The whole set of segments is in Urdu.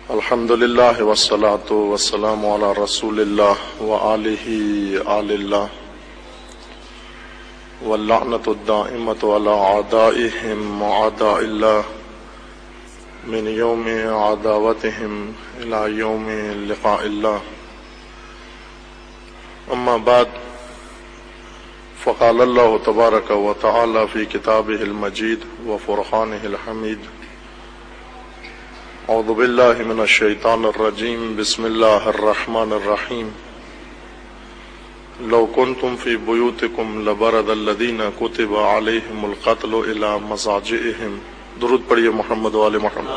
الحمد للہ والصلاة والسلام علی رسول اللہ وآلہ آل اللہ واللعنۃ الدائمۃ علی اعدائہم واعداء اللہ من یوم عداوتہم الی یوم لقاء اللہ. اما بعد فقال اللہ تبارک وتعالی فی کتابہ المجید وفرقانہ الحمید. اعوذ باللہ من الشیطان الرجیم. بسم اللہ الرحمن الرحیم. لو کنتم فی بیوتکم لبرز الذین کتب علیہم القتل الی مضاجعہم. درود پڑھیے محمد و آل محمد.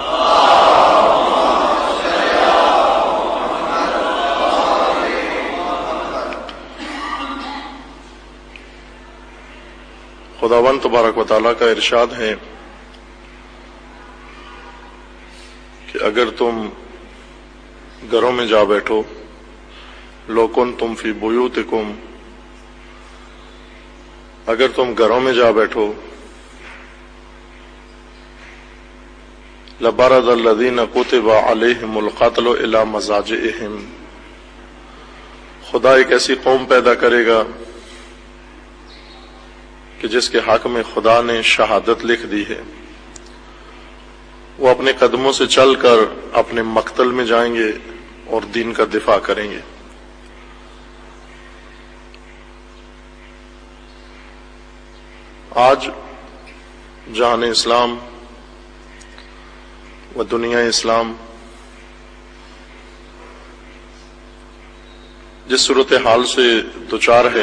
خداوند تبارک و تعالیٰ کا ارشاد ہے کہ اگر تم گھروں میں جا بیٹھو، لو کنتم فی بیوتکم، اگر تم گھروں میں جا بیٹھو، لبرز الذین کتب علیہم القتل الی مضاجعہم، خدا ایک ایسی قوم پیدا کرے گا کہ جس کے حق میں خدا نے شہادت لکھ دی ہے، وہ اپنے قدموں سے چل کر اپنے مقتل میں جائیں گے اور دین کا دفاع کریں گے. آج جہان اسلام و دنیا اسلام جس صورتحال سے دوچار ہے،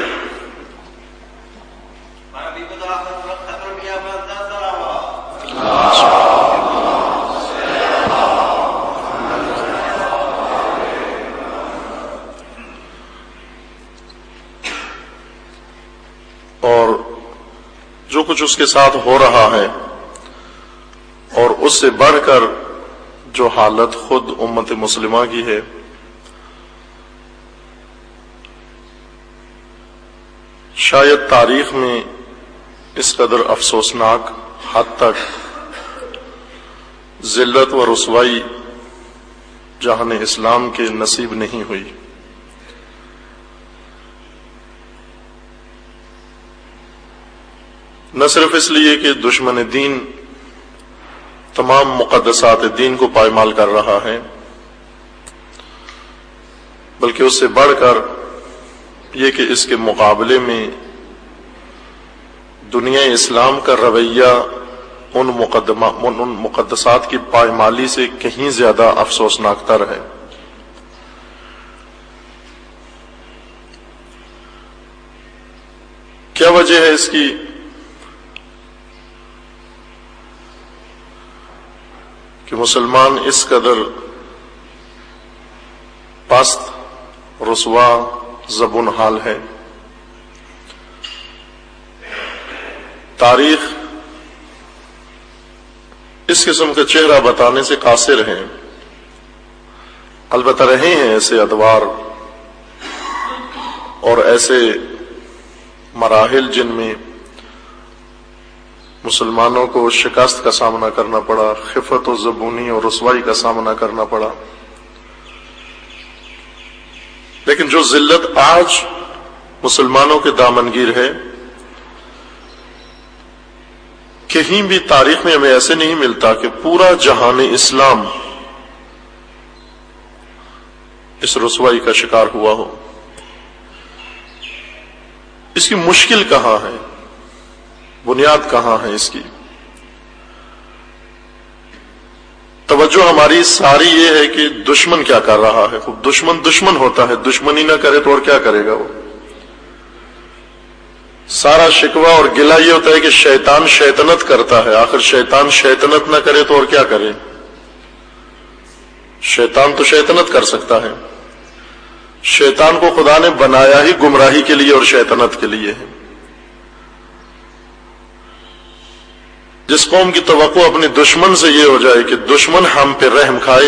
اور جو کچھ اس کے ساتھ ہو رہا ہے، اور اس سے بڑھ کر جو حالت خود امت مسلمہ کی ہے، شاید تاریخ میں اس قدر افسوسناک حد تک ذلت و رسوائی جہان اسلام کے نصیب نہیں ہوئی. نہ صرف اس لیے کہ دشمن دین تمام مقدسات دین کو پائمال کر رہا ہے، بلکہ اس سے بڑھ کر یہ کہ اس کے مقابلے میں دنیا اسلام کا رویہ ان مقدسات کی پائمالی سے کہیں زیادہ افسوسناک تر ہے. کیا وجہ ہے اس کی؟ کہ مسلمان اس قدر پست، رسوا، زبون حال ہے. تاریخ اس قسم کا چہرہ بتانے سے قاصر ہیں، البتہ رہے ہیں ایسے ادوار اور ایسے مراحل جن میں مسلمانوں کو شکست کا سامنا کرنا پڑا، خفت و زبونی اور رسوائی کا سامنا کرنا پڑا. لیکن جو ذلت آج مسلمانوں کے دامنگیر ہے، کہیں بھی تاریخ میں ہمیں ایسے نہیں ملتا کہ پورا جہان اسلام اس رسوائی کا شکار ہوا ہو. اس کی مشکل کہاں ہے؟ بنیاد کہاں ہے اس کی؟ توجہ ہماری ساری یہ ہے کہ دشمن کیا کر رہا ہے. خوب دشمن ہوتا ہے، دشمنی نہ کرے تو اور کیا کرے گا وہ؟ سارا شکوہ اور گلہ یہ ہوتا ہے کہ شیطان شیطنت کرتا ہے. آخر شیطان شیطنت نہ کرے تو اور کیا کرے؟ شیطان تو شیطنت کر سکتا ہے. شیطان کو خدا نے بنایا ہی گمراہی کے لیے اور شیطنت کے لیے ہے. جس قوم کی توقع اپنے دشمن سے یہ ہو جائے کہ دشمن ہم پہ رحم کھائے،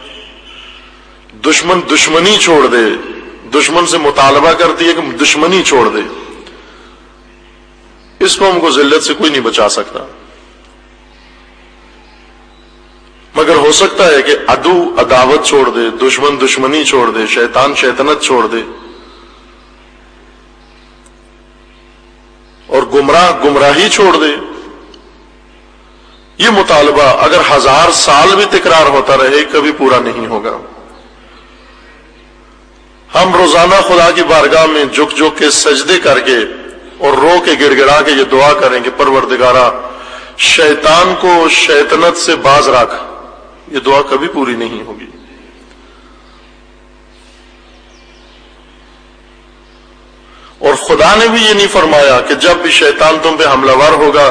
دشمن دشمنی چھوڑ دے، دشمن سے مطالبہ کرتی ہے کہ دشمنی چھوڑ دے، اس قوم کو ذلت سے کوئی نہیں بچا سکتا. مگر ہو سکتا ہے کہ عدو عداوت چھوڑ دے، دشمن دشمنی چھوڑ دے، شیطان شیطنت چھوڑ دے، اور گمراہ گمراہی چھوڑ دے. یہ مطالبہ اگر 1000 سال بھی تکرار ہوتا رہے کبھی پورا نہیں ہوگا. ہم روزانہ خدا کی بارگاہ میں جھک جھک کے سجدے کر کے اور رو کے گڑ گڑا کے یہ دعا کریں کہ پروردگارا شیطان کو شیطنت سے باز رکھ. یہ دعا کبھی پوری نہیں ہوگی. اور خدا نے بھی یہ نہیں فرمایا کہ جب بھی شیطان تم پہ حملہ ور ہوگا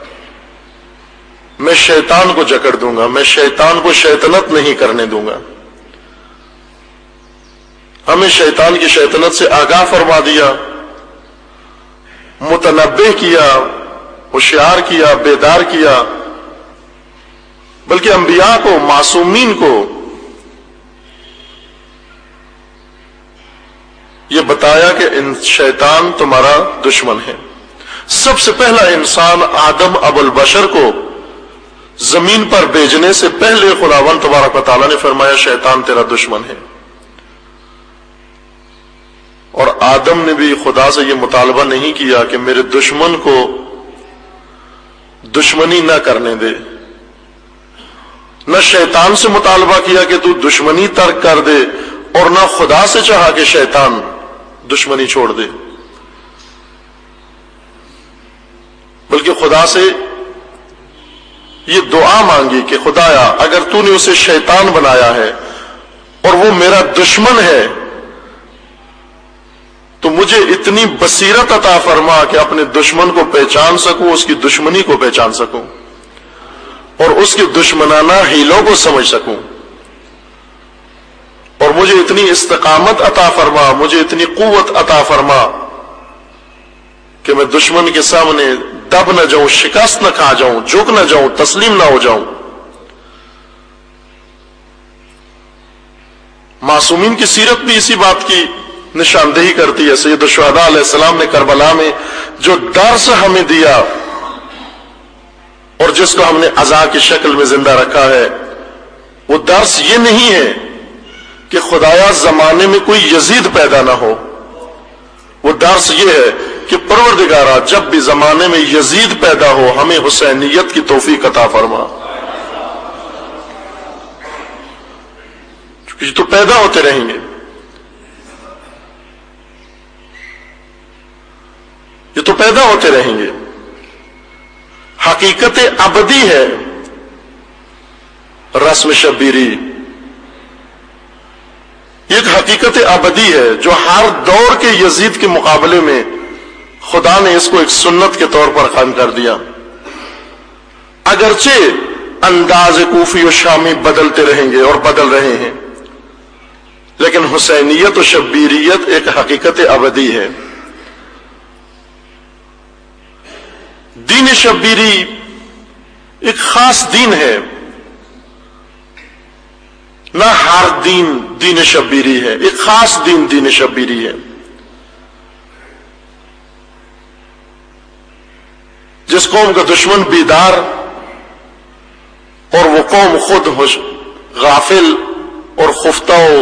میں شیطان کو جکڑ دوں گا، میں شیطان کو شیطنت نہیں کرنے دوں گا. ہمیں شیطان کی شیطنت سے آگاہ فرما دیا، متنبہ کیا، ہوشیار کیا، بیدار کیا، بلکہ انبیاء کو، معصومین کو یہ بتایا کہ شیطان تمہارا دشمن ہے. سب سے پہلا انسان آدم ابو البشر کو زمین پر بھیجنے سے پہلے خداوند تبارک و تعالیٰ نے فرمایا شیطان تیرا دشمن ہے. اور آدم نے بھی خدا سے یہ مطالبہ نہیں کیا کہ میرے دشمن کو دشمنی نہ کرنے دے، نہ شیطان سے مطالبہ کیا کہ تو دشمنی ترک کر دے، اور نہ خدا سے چاہا کہ شیطان دشمنی چھوڑ دے، بلکہ خدا سے یہ دعا مانگی کہ خدایا اگر تو نے اسے شیطان بنایا ہے اور وہ میرا دشمن ہے تو مجھے اتنی بصیرت عطا فرما کہ اپنے دشمن کو پہچان سکوں، اس کی دشمنی کو پہچان سکوں، اور اس کی دشمنانہ ہیلوں کو سمجھ سکوں، اور مجھے اتنی استقامت عطا فرما، مجھے اتنی قوت عطا فرما کہ میں دشمن کے سامنے دب نہ جاؤں، شکست نہ کھا جاؤں، جھک نہ جاؤں، تسلیم نہ ہو جاؤں. معصومین کی سیرت بھی اسی بات کی نشاندہی کرتی ہے. سید الشہداء علیہ السلام نے کربلا میں جو درس ہمیں دیا اور جس کو ہم نے عزا کی شکل میں زندہ رکھا ہے، وہ درس یہ نہیں ہے کہ خدایا زمانے میں کوئی یزید پیدا نہ ہو. وہ درس یہ ہے کہ پروردگارا جب بھی زمانے میں یزید پیدا ہو ہمیں حسینیت کی توفیق عطا فرما. یہ تو پیدا ہوتے رہیں گے، یہ تو پیدا ہوتے رہیں گے. حقیقت ابدی ہے رسم شبیری، ایک حقیقت ابدی ہے جو ہر دور کے یزید کے مقابلے میں خدا نے اس کو ایک سنت کے طور پر قائم کر دیا. اگرچہ انداز کوفی و شامی بدلتے رہیں گے اور بدل رہے ہیں، لیکن حسینیت و شبیریت ایک حقیقت ابدی ہے. دین شبیری ایک خاص دین ہے، نہ ہر دین دین شبیری ہے، ایک خاص دین دین شبیری ہے. جس قوم کا دشمن بیدار اور وہ قوم خود غافل اور خفتہ و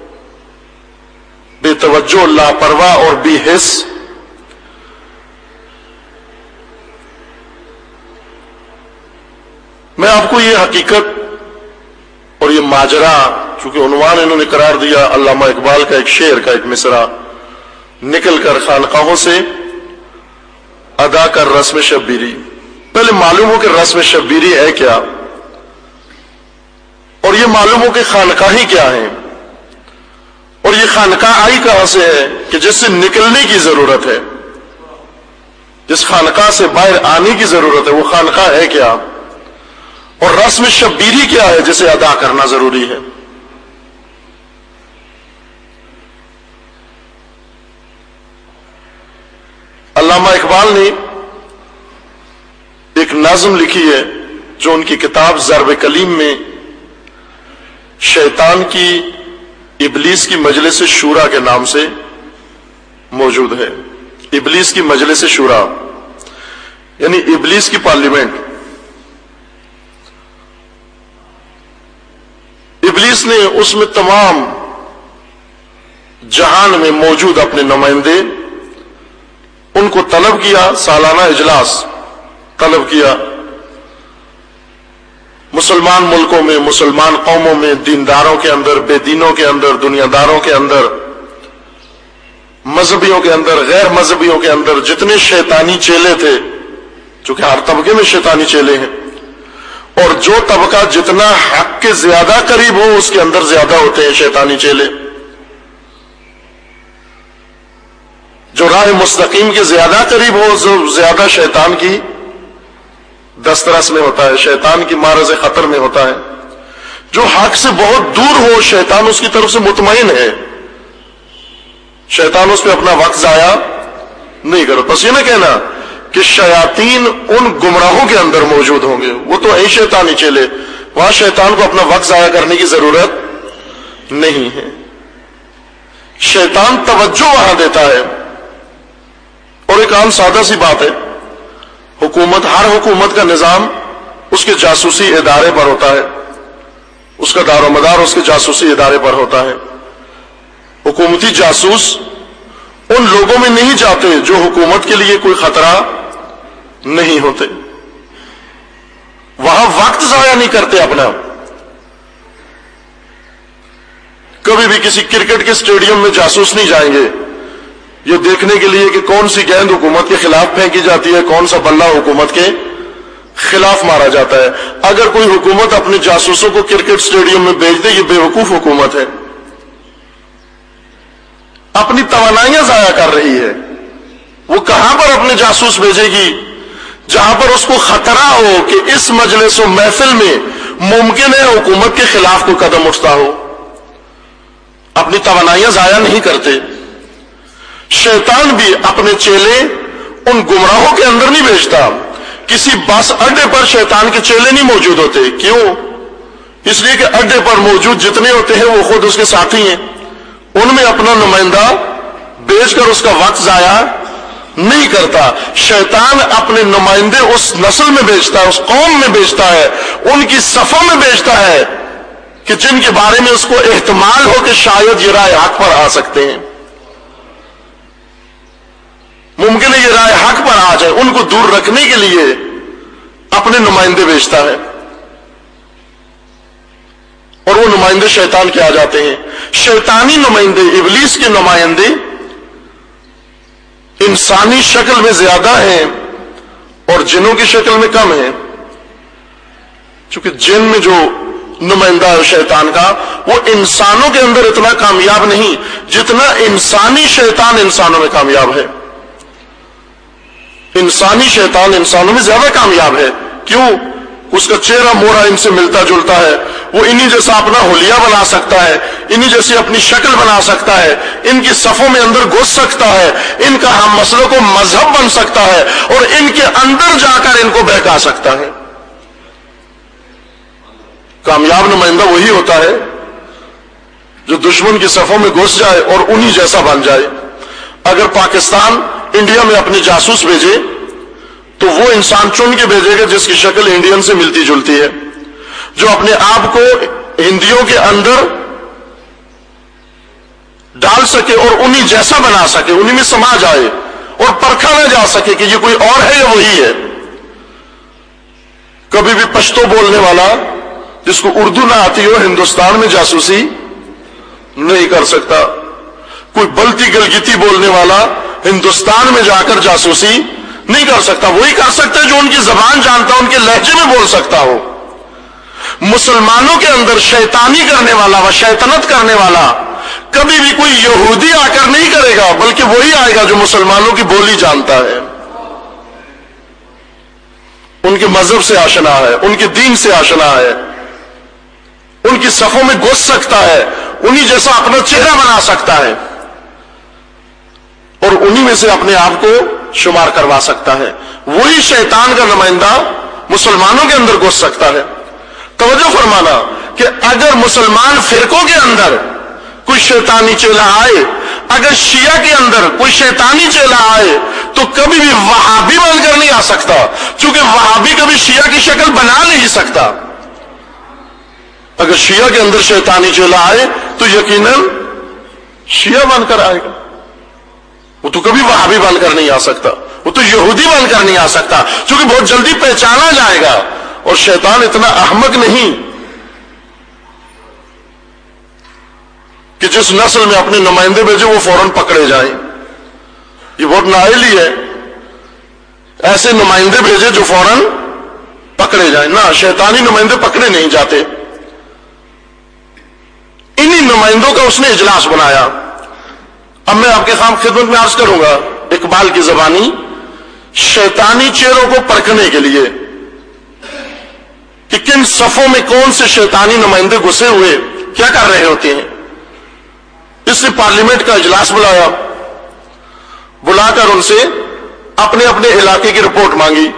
بے توجہ، لاپرواہ اور بے حس، میں آپ کو یہ حقیقت اور یہ ماجرا، چونکہ عنوان انہوں نے قرار دیا علامہ اقبال کا ایک شعر کا ایک مصرع، نکل کر خانقاہوں سے ادا کر رسم شبیری. پہلے معلوم ہو کہ رسم شبیری ہے کیا، اور یہ معلوم ہو کہ خانقاہیں کیا ہیں، اور یہ خانقاہ آئی کہاں سے ہے کہ جس سے نکلنے کی ضرورت ہے، جس خانقاہ سے باہر آنے کی ضرورت ہے، وہ خانقاہ ہے کیا، اور رسم شبیری کیا ہے جسے ادا کرنا ضروری ہے. علامہ اقبال نے ایک نظم لکھی ہے جو ان کی کتاب ضرب کلیم میں شیطان کی ابلیس کی مجلس شورا کے نام سے موجود ہے. ابلیس کی مجلس شورا یعنی ابلیس کی پارلیمنٹ. ابلیس نے اس میں تمام جہان میں موجود اپنے نمائندے ان کو طلب کیا، سالانہ اجلاس طلب کیا، مسلمان ملکوں میں، مسلمان قوموں میں، دینداروں کے اندر، بے دینوں کے اندر، دنیا داروں کے اندر، مذہبیوں کے اندر، غیر مذہبیوں کے اندر جتنے شیطانی چیلے تھے، چونکہ ہر طبقے میں شیطانی چیلے ہیں، اور جو طبقہ جتنا حق کے زیادہ قریب ہو اس کے اندر زیادہ ہوتے ہیں شیطانی چیلے، جو راہ مستقیم کے زیادہ قریب ہو جو زیادہ شیطان کی دسترس میں ہوتا ہے، شیطان کی معرض خطر میں ہوتا ہے، جو حق سے بہت دور ہو شیطان اس کی طرف سے مطمئن ہے، شیطان اس پہ اپنا وقت ضائع نہیں کرو۔ بس یہ نہ کہنا کہ شیاطین ان گمراہوں کے اندر موجود ہوں گے، وہ تو ہے شیطانی چیلے، وہاں شیطان کو اپنا وقت ضائع کرنے کی ضرورت نہیں ہے۔ شیطان توجہ وہاں دیتا ہے، اور ایک عام سادہ سی بات ہے، حکومت، ہر حکومت کا نظام اس کے جاسوسی ادارے پر ہوتا ہے، اس کا دار و مدار اس کے جاسوسی ادارے پر ہوتا ہے۔ حکومتی جاسوس ان لوگوں میں نہیں جاتے جو حکومت کے لیے کوئی خطرہ نہیں ہوتے، وہاں وقت ضائع نہیں کرتے اپنا۔ کبھی بھی کسی کرکٹ کے اسٹیڈیم میں جاسوس نہیں جائیں گے یہ دیکھنے کے لیے کہ کون سی گیند حکومت کے خلاف پھینکی جاتی ہے، کون سا بلہ حکومت کے خلاف مارا جاتا ہے۔ اگر کوئی حکومت اپنے جاسوسوں کو کرکٹ اسٹیڈیم میں بھیج دے، یہ بے وقوف حکومت ہے، اپنی توانائیاں ضائع کر رہی ہے۔ وہ کہاں پر اپنے جاسوس بھیجے گی؟ جہاں پر اس کو خطرہ ہو کہ اس مجلس و محفل میں ممکن ہے حکومت کے خلاف کوئی قدم اٹھتا ہو۔ اپنی توانائیاں ضائع نہیں کرتے۔ شیطان بھی اپنے چیلے ان گمراہوں کے اندر نہیں بھیجتا۔ کسی بس اڈے پر شیطان کے چیلے نہیں موجود ہوتے۔ کیوں؟ اس لیے کہ اڈے پر موجود جتنے ہوتے ہیں وہ خود اس کے ساتھی ہیں، ان میں اپنا نمائندہ بھیج کر اس کا وقت ضائع نہیں کرتا۔ شیطان اپنے نمائندے اس نسل میں بھیجتا ہے، اس قوم میں بھیجتا ہے، ان کی صفوں میں بھیجتا ہے کہ جن کے بارے میں اس کو احتمال ہو کہ شاید یہ راہ حق پر آ سکتے ہیں، ممکن ہے یہ راہ حق پر آ جائے۔ ان کو دور رکھنے کے لیے اپنے نمائندے بھیجتا ہے، اور وہ نمائندے شیطان کے آ جاتے ہیں۔ شیطانی نمائندے، ابلیس کے نمائندے انسانی شکل میں زیادہ ہیں اور جنوں کی شکل میں کم ہیں، چونکہ جن میں جو نمائندہ ہے شیطان کا وہ انسانوں کے اندر اتنا کامیاب نہیں جتنا انسانی شیطان انسانوں میں کامیاب ہے۔ انسانی شیطان انسانوں میں زیادہ کامیاب ہے۔ کیوں؟ اس کا چہرہ موڑا ان سے ملتا جلتا ہے، وہ انہی جیسا اپنا حلیہ بنا سکتا ہے، انہی جیسی اپنی شکل بنا سکتا ہے، ان کی صفوں میں اندر گھس سکتا ہے، ان کا ہم مسلک و مذہب بن سکتا ہے، اور ان کے اندر جا کر ان کو بہکا سکتا ہے۔ کامیاب نمائندہ وہی ہوتا ہے جو دشمن کی صفوں میں گھس جائے اور انہی جیسا بن جائے۔ اگر پاکستان انڈیا میں اپنے جاسوس بھیجے تو وہ انسان چن کے بھیجے گا جس کی شکل انڈین سے ملتی جلتی ہے، جو اپنے آپ کو ہندیوں کے اندر ڈال سکے اور انہی جیسا بنا سکے، انہی میں سما جائے اور پرکھا نہ جا سکے کہ یہ کوئی اور ہے یا وہی ہے۔ کبھی بھی پشتو بولنے والا جس کو اردو نہ آتی ہو ہندوستان میں جاسوسی نہیں کر سکتا۔ کوئی بلتی گلگیتی بولنے والا ہندوستان میں جا کر جاسوسی نہیں کر سکتا۔ وہی کر سکتا ہے جو ان کی زبان جانتا ہو، ان کے لہجے میں بول سکتا ہو۔ مسلمانوں کے اندر شیطانی کرنے والا و شیطنت کرنے والا کبھی بھی کوئی یہودی آ کر نہیں کرے گا، بلکہ وہی آئے گا جو مسلمانوں کی بولی جانتا ہے، ان کے مذہب سے آشنا ہے، ان کے دین سے آشنا ہے، ان کی صفوں میں گھس سکتا ہے، انہی جیسا اپنا چہرہ بنا سکتا ہے اور انہی میں سے اپنے آپ کو شمار کروا سکتا ہے۔ وہی شیطان کا نمائندہ مسلمانوں کے اندر گھس سکتا ہے۔ توجہ فرمانا کہ اگر مسلمان فرقوں کے اندر کوئی شیطانی چیلا آئے، اگر شیعہ کے اندر کوئی شیطانی چیلا آئے تو کبھی بھی وہابی بن کر نہیں آ سکتا، چونکہ وہابی کبھی شیعہ کی شکل بنا نہیں سکتا۔ اگر شیعہ کے اندر شیطانی چیلا آئے تو یقیناً شیعہ بن کر آئے گا. وہ تو کبھی وہابی بن کر نہیں آ سکتا, وہ تو یہودی بن کر نہیں آ سکتا, کیونکہ بہت جلدی پہچانا جائے گا. اور شیطان اتنا احمق نہیں کہ جس نسل میں اپنے نمائندے بھیجے وہ فوراً پکڑے جائیں. یہ بہت نااہلی ہے, ایسے نمائندے بھیجے جو فوراً پکڑے جائیں. نہ, شیطانی نمائندے پکڑے نہیں جاتے. انہی نمائندوں کا اس نے اجلاس بنایا. اب میں آپ کے خدمت میں عرض کروں گا اقبال کی زبانی, شیطانی چہروں کو پرکھنے کے لیے کہ کن صفوں میں کون سے شیطانی نمائندے گھسے ہوئے کیا کر رہے ہوتے ہیں. اس نے پارلیمنٹ کا اجلاس بلایا, بلا کر ان سے اپنے اپنے علاقے کی رپورٹ مانگی.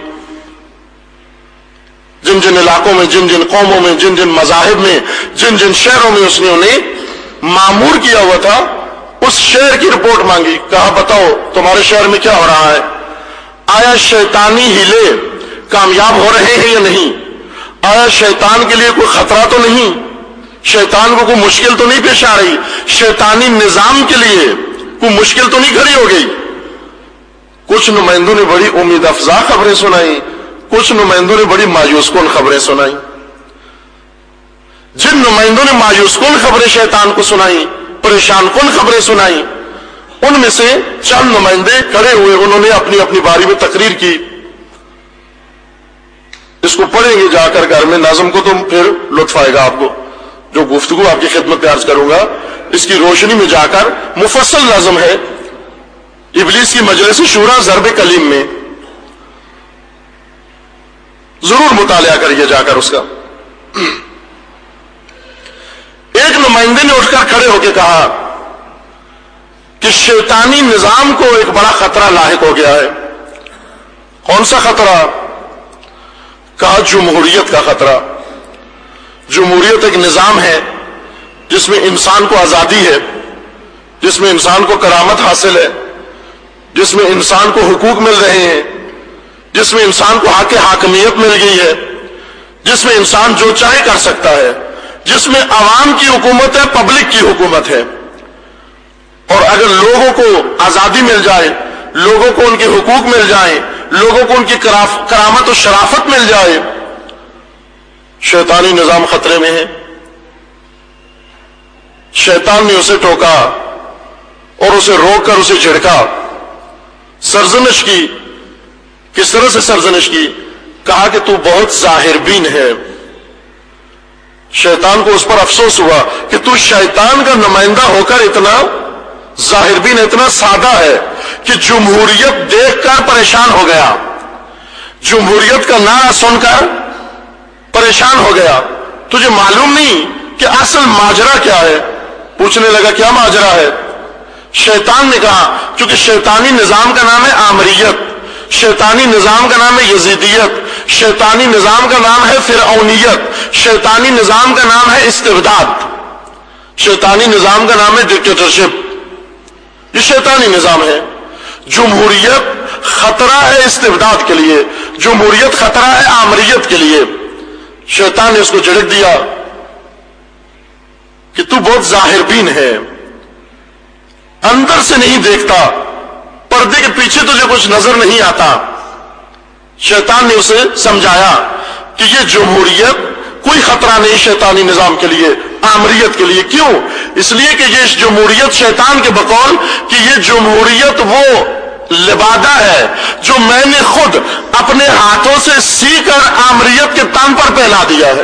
جن جن علاقوں میں, جن جن قوموں میں, جن جن مذاہب میں, جن جن شہروں میں اس نے انہیں معمور کیا ہوا تھا, اس شہر کی رپورٹ مانگی. کہا بتاؤ تمہارے شہر میں کیا ہو رہا ہے, آیا شیطانی ہیلے کامیاب ہو رہے ہیں یا نہیں, آیا شیطان کے لیے کوئی خطرہ تو نہیں, شیطان کو کوئی مشکل تو نہیں پیش آ رہی, شیطانی نظام کے لیے کوئی مشکل تو نہیں کھڑی ہو گئی. کچھ نمائندوں نے بڑی امید افزا خبریں سنائی, کچھ نمائندوں نے بڑی مایوس کن خبریں سنائی. جن نمائندوں نے مایوس کن خبریں شیطان کو سنائی, پریشان کن خبریں سنائی, ان میں سے چند نمائندے کھڑے ہوئے, انہوں نے اپنی اپنی باری میں تقریر کی. اس کو پڑھیں گے جا کر گھر میں, نظم کو تو پھر لطف آئے گا آپ کو. جو گفتگو آپ کی خدمت میں عرض کروں گا اس کی روشنی میں جا کر, مفصل نظم ہے ابلیس کی مجلس شورا ضرب کلیم میں, ضرور مطالعہ کریے جا کر اس کا. ایک نمائندے نے اٹھ کر کھڑے ہو کے کہا کہ شیطانی نظام کو ایک بڑا خطرہ لاحق ہو گیا ہے. کون سا خطرہ؟ کہا جمہوریت کا خطرہ. جمہوریت ایک نظام ہے جس میں انسان کو آزادی ہے, جس میں انسان کو کرامت حاصل ہے, جس میں انسان کو حقوق مل رہے ہیں, جس میں انسان کو حق حاکمیت مل گئی ہے, جس میں انسان جو چاہے کر سکتا ہے, جس میں عوام کی حکومت ہے, پبلک کی حکومت ہے. اور اگر لوگوں کو آزادی مل جائے, لوگوں کو ان کے حقوق مل جائیں, لوگوں کو ان کی کرامت و شرافت مل جائے, شیطانی نظام خطرے میں ہے. شیطان نے اسے ٹوکا اور اسے روک کر اسے جھڑکا, سرزنش کی. کس طرح سے سرزنش کی؟ کہا کہ تو بہت ظاہر بین ہے. شیطان کو اس پر افسوس ہوا کہ تو شیطان کا نمائندہ ہو کر اتنا ظاہر بین, اتنا سادہ ہے کہ جمہوریت دیکھ کر پریشان ہو گیا, جمہوریت کا نعرہ سن کر پریشان ہو گیا. تجھے معلوم نہیں کہ اصل ماجرا کیا ہے؟ پوچھنے لگا کیا ماجرا ہے؟ شیطان نے کہا چونکہ شیطانی نظام کا نام ہے آمریت, شیطانی نظام کا نام ہے یزیدیت, شیطانی نظام کا نام ہے فرعونیت, شیطانی نظام کا نام ہے استبداد, شیطانی نظام کا نام ہے ڈکٹیٹرشپ. یہ شیطانی نظام ہے. جمہوریت خطرہ ہے استبداد کے لیے, جمہوریت خطرہ ہے آمریت کے لیے. شیطان نے اس کو جھڑک دیا کہ تو بہت ظاہر بین ہے, اندر سے نہیں دیکھتا, پردے کے پیچھے تجھے کچھ نظر نہیں آتا. شیطان نے اسے سمجھایا کہ یہ جمہوریت کوئی خطرہ نہیں شیطانی نظام کے لیے, آمریت کے لیے. کیوں؟ اس لیے کہ یہ جمہوریت شیطان کے بقول کہ یہ جمہوریت وہ لبادہ ہے جو میں نے خود اپنے ہاتھوں سے سی کر آمریت کے تن پر پہنا دیا ہے.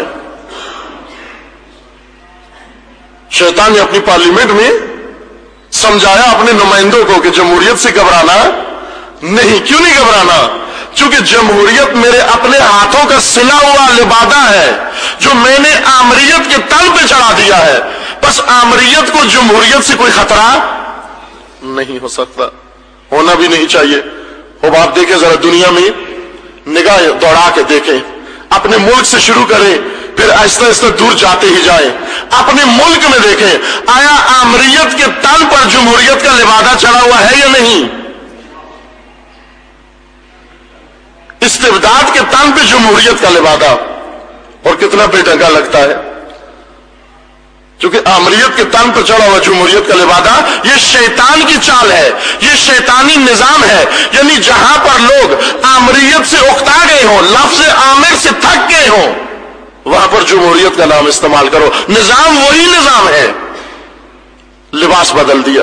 شیطان نے اپنی پارلیمنٹ میں سمجھایا اپنے نمائندوں کو کہ جمہوریت سے گھبرانا نہیں. کیوں نہیں گھبرانا؟ چونکہ جمہوریت میرے اپنے ہاتھوں کا سلا ہوا لبادہ ہے جو میں نے آمریت کے تل پہ چڑھا دیا ہے. بس آمریت کو جمہوریت سے کوئی خطرہ نہیں ہو سکتا, ہونا بھی نہیں چاہیے. اب آپ دیکھیں ذرا دنیا میں نگاہ دوڑا کے دیکھیں, اپنے ملک سے شروع کریں پھر آہستہ آہستہ دور جاتے ہی جائیں. اپنے ملک میں دیکھیں آیا آمریت کے تل پر جمہوریت کا لبادہ چڑھا ہوا ہے یا نہیں؟ استبداد کے تن پہ جمہوریت کا لبادہ, اور کتنا بے ڈنگا لگتا ہے. کیونکہ آمریت کے تن پر چڑھا ہوا جمہوریت کا لبادہ یہ شیطان کی چال ہے، یہ شیطانی نظام ہے. یعنی جہاں پر لوگ آمریت سے اکتا گئے ہوں، لفظ آمر سے تھک گئے ہوں، وہاں پر جمہوریت کا نام استعمال کرو. نظام وہی نظام ہے، لباس بدل دیا،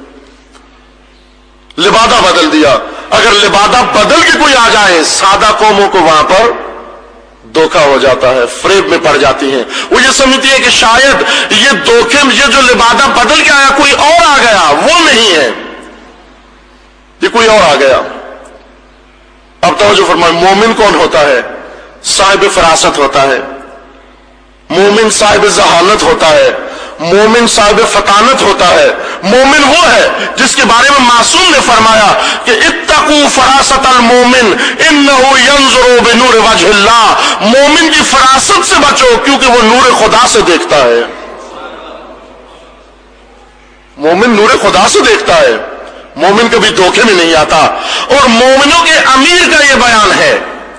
لبادہ بدل دیا. اگر لبادہ بدل کے کوئی آ جائے، سادہ قوموں کو وہاں پر دھوکہ ہو جاتا ہے، فریب میں پڑ جاتی ہیں. وہ یہ سمجھتی ہے کہ شاید یہ دھوکے میں یہ جو لبادہ بدل کے آیا کوئی اور آ گیا، وہ نہیں ہے، یہ کوئی اور آ گیا. اب توجہ فرمائیں، مومن کون ہوتا ہے؟ صاحب فراست ہوتا ہے. مومن صاحب ذہانت ہوتا ہے. مومن صاحب فطانت ہوتا ہے. مومن وہ ہے جس کے بارے میں معصوم نے فرمایا کہ اتقوا فراست المومن انه ينظر بنور وجه اللہ. مومن کی فراست سے بچو کیونکہ وہ نور خدا سے دیکھتا ہے. مومن نور خدا سے دیکھتا ہے. مومن کبھی دھوکے میں نہیں آتا. اور مومنوں کے امیر کا یہ بیان ہے،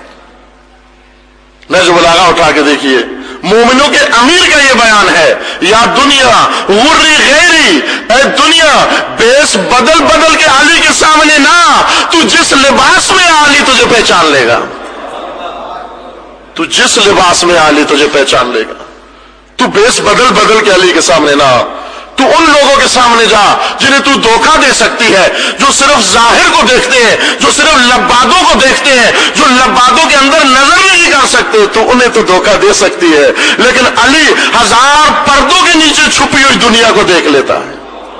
نظر بلاغا اٹھا کے دیکھیے، مومنوں کے امیر کا یہ بیان ہے، یا دنیا غری غیری، اے دنیا بیس بدل بدل کے علی کے سامنے نہ، تو جس لباس میں علی تجھے پہچان لے گا. تو جس لباس میں علی تجھے پہچان لے گا. تو بیس بدل بدل کے علی کے سامنے نہ، تو ان لوگوں کے سامنے جا جنہیں تو دھوکہ دے سکتی ہے، جو صرف ظاہر کو دیکھتے ہیں، جو صرف لبادوں کو دیکھتے ہیں، جو لبادوں کے اندر نظر نہیں کر سکتے، تو انہیں تو دھوکہ دے سکتی ہے. لیکن علی ہزار پردوں کے نیچے چھپی ہوئی دنیا کو دیکھ لیتا ہے.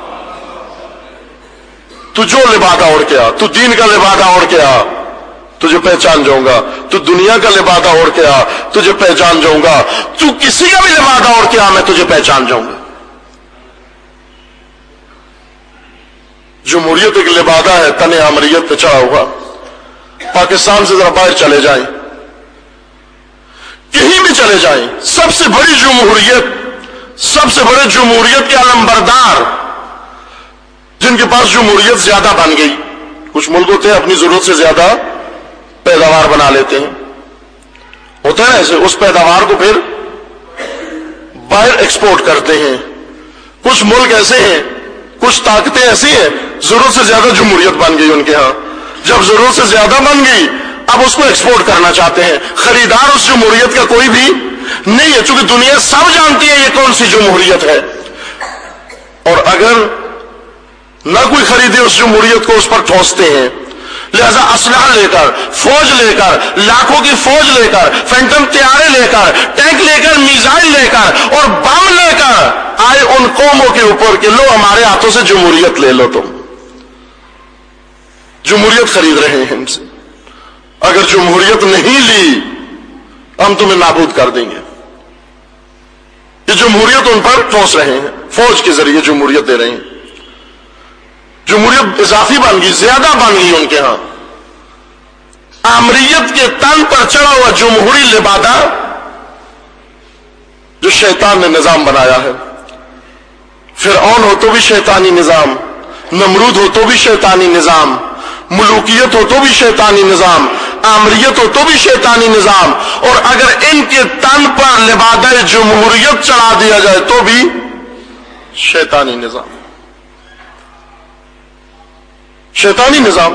تو جو لبادہ اوڑھ کے آ، تو دین کا لبادہ اوڑھ کے آ، تجھے پہچان جاؤں گا. تو دنیا کا لبادہ اوڑھ کے آ، تجھے پہچان جاؤں گا. تو کسی کا بھی لبادہ اوڑھ کے آ، میں تجھے پہچان جاؤں گا. جمہوریت ایک لبادہ ہے تن آمریت پہ چڑھا ہوا. پاکستان سے ذرا باہر چلے جائیں، کہیں بھی چلے جائیں، سب سے بڑی جمہوریت، سب سے بڑے جمہوریت کے علمبردار جن کے پاس جمہوریت زیادہ بن گئی. کچھ ملک ہوتے ہیں اپنی ضرورت سے زیادہ پیداوار بنا لیتے ہیں، ہوتا ہے ایسے، اس پیداوار کو پھر باہر ایکسپورٹ کرتے ہیں. کچھ ملک ایسے ہیں، کچھ طاقتیں ایسی ہیں، ضرورت سے زیادہ جمہوریت بن گئی ان کے ہاں. جب ضرورت سے زیادہ بن گئی اب اس کو ایکسپورٹ کرنا چاہتے ہیں. خریدار اس جمہوریت کا کوئی بھی نہیں ہے، چونکہ دنیا سب جانتی ہے یہ کون سی جمہوریت ہے. اور اگر نہ کوئی خریدے اس جمہوریت کو، اس پر ٹھوستے ہیں. لہذا اسلحہ لے کر، فوج لے کر، لاکھوں کی فوج لے کر، فینٹم طیارے لے کر، ٹینک لے کر، میزائل لے کر اور بم لے کر آئے ان قوموں کے اوپر کہ لو ہمارے ہاتھوں سے جمہوریت لے لو. تم جمہوریت خرید رہے ہیں ہم سے، اگر جمہوریت نہیں لی ہم تمہیں نابود کر دیں گے. یہ جمہوریت ان پر ٹھوس رہے ہیں، فوج کے ذریعے جمہوریت دے رہے ہیں. جمہوریت اضافی بن گئی، زیادہ بن گئی ان کے ہاں. آمریت کے تن پر چڑھا ہوا جمہوری لبادہ جو شیطان نے نظام بنایا ہے. فرعون ہو تو بھی شیطانی نظام، نمرود ہو تو بھی شیطانی نظام، ملوکیت ہو تو بھی شیطانی نظام، آمریت ہو تو بھی شیطانی نظام. اور اگر ان کے تن پر لبادہ جمہوریت چڑھا دیا جائے تو بھی شیطانی نظام، شیطانی نظام.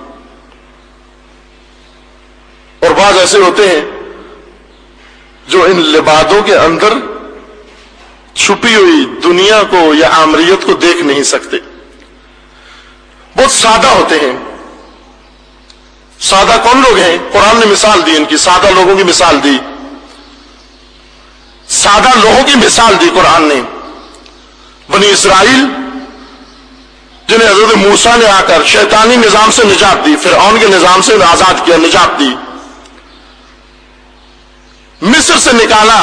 اور بعض ایسے ہوتے ہیں جو ان لبادوں کے اندر چھپی ہوئی دنیا کو یا آمریت کو دیکھ نہیں سکتے. بہت سادہ ہوتے ہیں. سادہ کون لوگ ہیں؟ قرآن نے مثال دی ان کی، سادہ لوگوں کی مثال دی، سادہ لوگوں کی مثال دی قرآن نے. بنی اسرائیل جنہیں حضرت موسیٰ نے آ کر شیطانی نظام سے نجات دی، فرعون کے نظام سے آزاد کیا، نجات دی، مصر سے نکالا،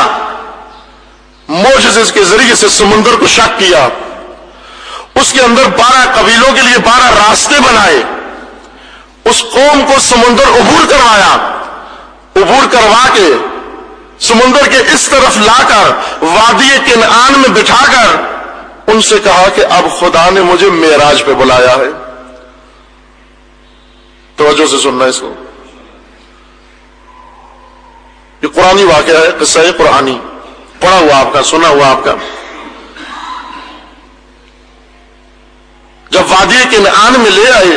معجزے کے ذریعے سے سمندر کو شق کیا، اس کے اندر 12 قبیلوں کے لیے 12 راستے بنائے، اس قوم کو سمندر عبور کروایا، عبور کروا کے سمندر کے اس طرف لا کر وادی کنعان میں بٹھا کر ان سے کہا کہ اب خدا نے مجھے معراج پہ بلایا ہے. توجہ سے سننا اس کو، یہ قرآنی واقعہ ہے، قصہ قرآنی، پڑھا ہوا آپ کا، سنا ہوا آپ کا. وادی کنعان میں لے آئے،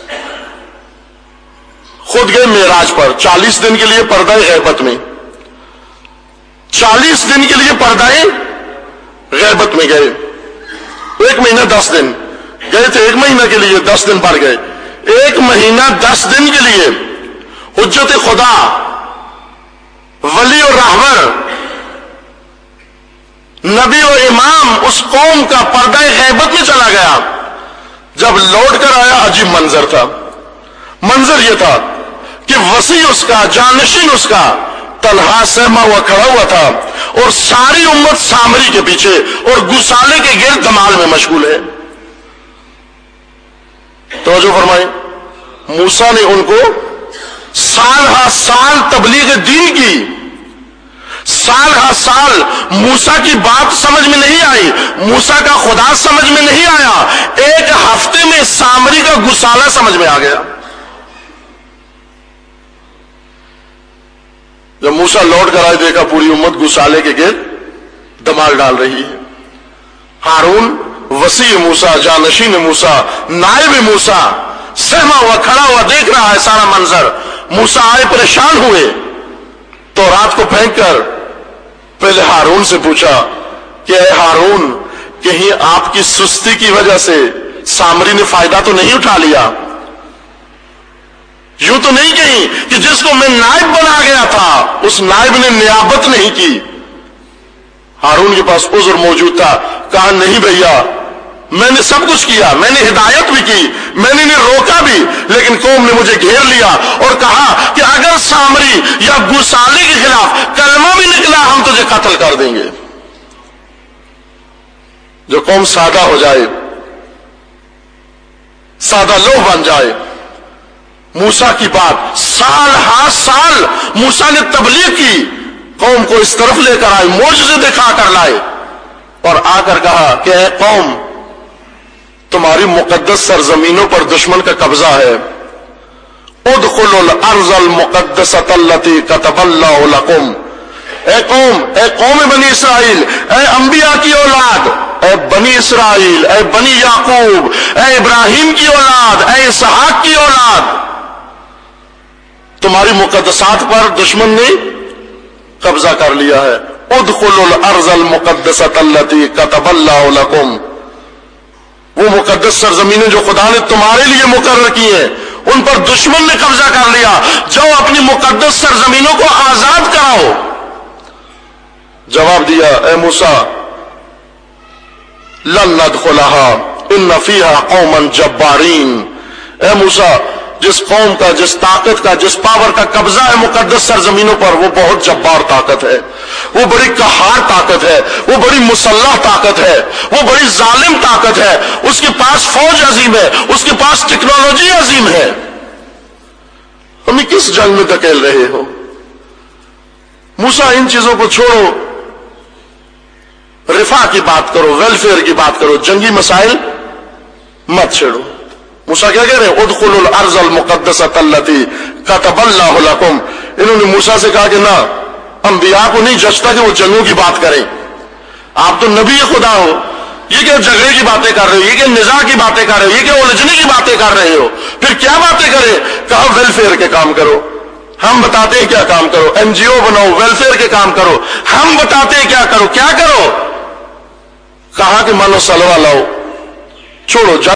خود گئے معراج پر 40 دن کے لیے پردہ غیبت میں، 40 دن کے لیے پردہ غیبت میں گئے، 1 مہینہ 10 دن گئے تھے، 1 مہینہ کے لیے 10 دن بڑھ گئے، 1 مہینہ 10 دن کے لیے حجت خدا، ولی اور راہبر، نبی و امام اس قوم کا پردہ غیبت میں چلا گیا۔ جب لوٹ کر آیا عجیب منظر تھا، منظر یہ تھا کہ وسیع اس کا، جانشین اس کا تنہا سہما ہوا کھڑا ہوا تھا، اور ساری امت سامری کے پیچھے اور گسالے کے گرد دمال میں مشغول ہے۔ توجہ فرمائیں، موسیٰ نے ان کو سال ہا سال تبلیغ دین کی، سال ہا سال موسیٰ کی بات سمجھ میں نہیں آئی، موسیٰ کا خدا سمجھ میں نہیں آیا، 1 ہفتے میں سامری کا گسالہ سمجھ میں آ گیا۔ جب موسیٰ لوٹ کر آئے، دیکھا پوری امت گسالے کے گرد دمال ڈال رہی ہے۔ ہارون وسیع موسیٰ، جانشین موسیٰ، نائب موسیٰ سہما ہوا کھڑا ہوا دیکھ رہا ہے سارا منظر۔ موسیٰ آئے، پریشان ہوئے، تو رات کو پھینک کر پہلے ہارون سے پوچھا کہ اے ہارون، کہیں آپ کی سستی کی وجہ سے سامری نے فائدہ تو نہیں اٹھا لیا؟ یوں تو نہیں کہیں کہ جس کو میں نائب بنا گیا تھا اس نائب نے نیابت نہیں کی؟ ہارون کے پاس عذر موجود تھا، کہا نہیں بھیا، میں نے سب کچھ کیا، میں نے ہدایت بھی کی، میں نے انہیں روکا بھی، لیکن قوم نے مجھے گھیر لیا اور کہا کہ اگر سامری یا گسالے کے خلاف کلمہ بھی نکلا ہم تجھے قتل کر دیں گے۔ جو قوم سادہ ہو جائے، سادہ لوح بن جائے، موسیٰ کی بات سال ہا سال موسیٰ نے تبلیغ کی، قوم کو اس طرف لے کر آئے، معجزے دکھا کر لائے، اور آ کر کہا کہ اے قوم، تمہاری مقدس سرزمینوں پر دشمن کا قبضہ ہے، ادخلوا الارض المقدسۃ التی کتب اللہ لکم۔ اے قوم بنی اسرائیل، اے انبیاء کی اولاد، اے بنی اسرائیل، اے بنی یعقوب، اے ابراہیم کی اولاد، اے اسحاق کی اولاد، تمہاری مقدسات پر دشمن نے قبضہ کر لیا ہے۔ ادخلوا الارض المقدسۃ التی کتب اللہ لکم۔ وہ مقدس سرزمینیں جو خدا نے تمہارے لیے مقرر کی ہیں ان پر دشمن نے قبضہ کر لیا، جاؤ اپنی مقدس سرزمینوں کو آزاد کراؤ۔ جواب دیا، اے موسیٰ، لن ندخلها ان فیہا قوما جبارین۔ اے موسیٰ، جس قوم کا، جس طاقت کا، جس پاور کا قبضہ ہے مقدس سرزمینوں پر، وہ بہت جبار طاقت ہے، وہ بڑی قہار طاقت ہے، وہ بڑی مسلح طاقت ہے، وہ بڑی ظالم طاقت ہے، اس کے پاس فوج عظیم ہے، اس کے پاس ٹیکنالوجی عظیم ہے۔ ہمیں کس جنگ میں دھکیل رہے ہو؟ موسیٰ ان چیزوں کو چھوڑو، رفاہ کی بات کرو، ویلفیئر کی بات کرو، جنگی مسائل مت چھیڑو۔ موسیٰ کیا کہہ رہے ہیں؟ ادخلوا الارض المقدسۃ التی کتب اللہ لکم۔ انہوں نے موسیٰ سے کہا کہ نہ، انبیاء کو نہیں جچتا کہ وہ جنگوں کی بات کریں، آپ تو نبی خدا ہو، یہ کہ جھگڑے کی باتیں کر رہے ہو، یہ کہ نزاع کی باتیں کر رہے ہو، یہ کہ الجھنے کی باتیں کر رہے ہو، پھر کیا باتیں کریں؟ کہا ویلفیئر کے کام کرو، ہم بتاتے ہیں کیا کام کرو، این جی او بناؤ، ویلفیئر کے کام کرو، ہم بتاتے ہیں کیا کرو، کیا کرو؟ کہا کہ من و سلوہ لاؤ، چھوڑو